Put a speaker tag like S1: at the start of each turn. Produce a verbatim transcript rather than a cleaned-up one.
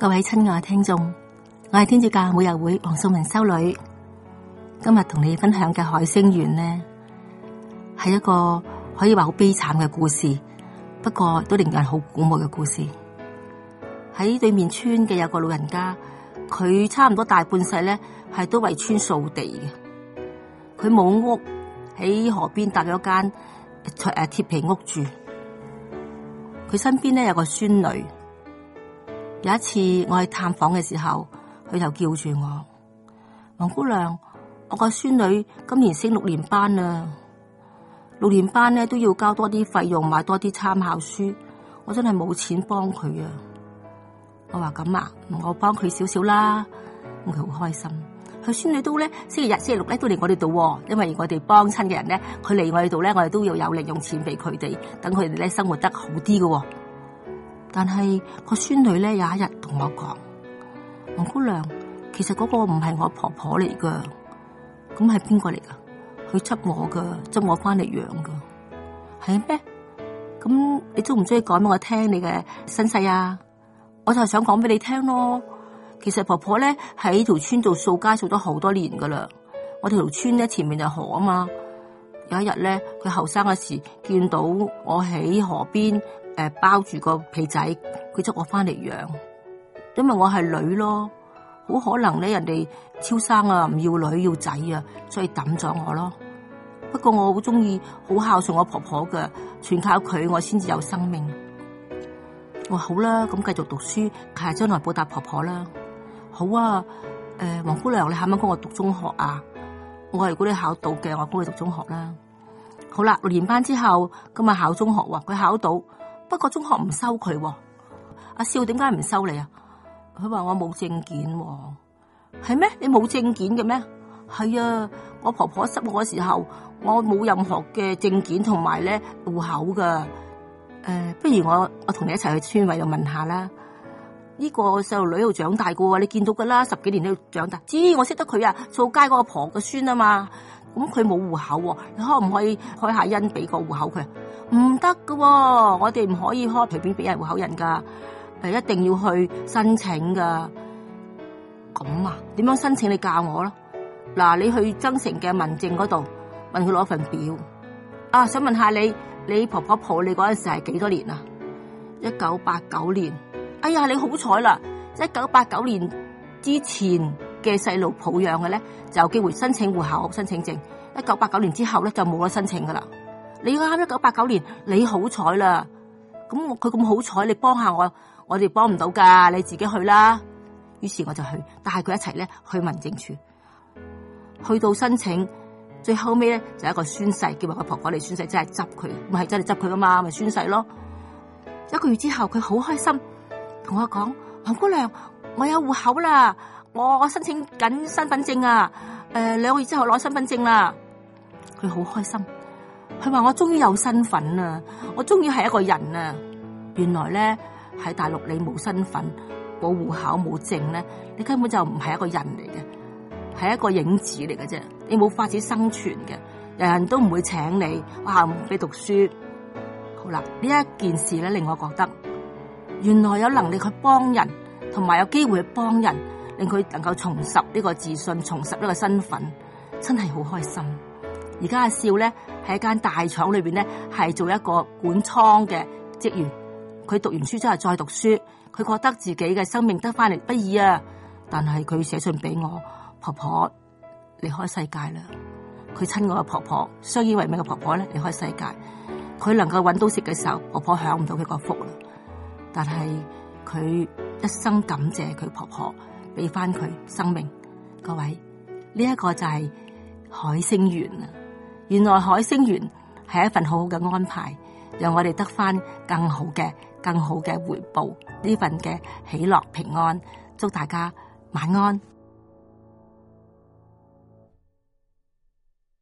S1: 各位親愛嘅聽眾，我係天主教母佑會黃素文修女。今日同你分享嘅海星園呢，係一個可以話好悲慘嘅故事，不過都令人好鼓舞嘅故事。喺對面村嘅有個老人家，佢差唔多大半世咧係都為村掃地嘅。佢冇屋，喺河邊搭咗間誒鐵皮屋住。佢身邊咧有個孫女。有一次我去探訪嘅時候，佢就叫住我：黃姑娘，我個孫女今年升六年班啦，六年班咧都要交多啲費用，買多啲參考書，我真係冇錢幫佢啊！我話咁啊，我幫佢少少啦，咁佢好開心。佢孫女都咧星期日、星期六咧都嚟我哋度，因為我哋幫親嘅人咧，佢嚟我哋度咧，我哋都要有零用錢俾佢哋，等佢哋咧生活得好啲嘅。但係個孫女咧有一日同我講：黃姑娘，其實嗰個唔係我婆婆嚟噶，咁係邊個嚟噶？佢執我噶，執我翻嚟養噶，係咩？咁你中唔中意講俾我聽你嘅身世啊？我就係想講俾你聽咯。其實婆婆咧喺條村做掃街掃咗好多年噶啦。我條村咧前面就河啊嘛。有一日咧，佢後生嘅時見到我喺河邊誒、呃、包住個被仔，佢執我翻嚟養，因為我係女咯，好可能咧人哋超生啊，唔要女要仔啊，所以抌咗我咯。不過我好中意，好孝順我婆婆嘅，全靠佢我先至有生命。我話好啦，咁繼續讀書，睇下將來報答婆婆啦。好啊，誒、呃，黃姑娘，你肯唔肯幫我讀中學啊？我話如果你考到嘅，我幫你讀中學啦。好啦，六年班之後，今日考中學喎，佢考到，不過中學唔收佢喎。阿少點解唔收你啊？佢話我冇證件喎。係咩？你冇證件嘅咩？係啊，我婆婆塞我嘅時候，我冇任何嘅證件同埋咧戶口噶。誒、呃，不如我我同你一齊去村委度問下啦。呢、這個細路女喺度長大過，你見到噶啦，十幾年都長大。知我識得佢啊，掃街嗰個婆嘅孫啊嘛。咁佢冇戶口，你可唔可以開下恩俾個戶口佢？唔得噶，我哋唔可以開隨便俾人戶口人噶，誒，一定要去申請噶。咁啊？點樣申請？你教我咯。嗱，你去增城嘅民政嗰度問佢攞份表。啊，想問下你，你婆婆抱你嗰陣時係幾多年啊？一九八九年。哎呀，你好彩啦！一九八九年之前嘅細路抱養嘅咧，就有機會申請戶口、申請證。一九八九年之後咧，就冇得申請噶啦。你啱一九八九年，你好彩啦。咁佢咁好彩，你幫下我，我哋幫唔到噶，你自己去啦。於是我就去帶佢一齊咧去民政處，去到申請，最後尾咧就一個宣誓，叫埋個婆婆嚟宣誓，真係執佢，唔係真係執佢噶嘛，咪宣誓咯。一個月之後，佢好開心。同我講：黃姑娘，我有戶口啦，我申請緊身份證啊！誒、呃，兩個月之後攞身份證啦。佢好開心，佢話我終於有身份啦，我終於係一個人啊！原來咧喺大陸你冇身份、冇戶口、冇證咧，你根本就唔係一個人嚟嘅，係一個影子嚟嘅啫。你冇法子生存嘅，人人都唔會請你，哇，唔俾讀書。好啦，呢一件事咧令我覺得。原來有能力去幫人，同埋有機會去幫人，令佢能夠重拾呢個自信，重拾呢個身份，真係好開心。而家阿少咧喺一間大廠裏邊咧，係做一個管倉嘅職員。佢讀完書之後再讀書，佢覺得自己嘅生命得翻嚟不易啊！但係佢寫信俾我，婆婆離開世界啦。佢親愛嘅婆婆，相依為命嘅婆婆咧離開世界。佢能夠揾到食嘅時候，婆婆享唔到佢個福啦。但係佢一生感謝佢婆婆俾翻佢生命。各位，呢一個就係海星園啊！原來海星園係一份好好嘅安排，讓我哋得翻更好嘅、更好嘅回報，呢份嘅喜樂平安。祝大家晚安。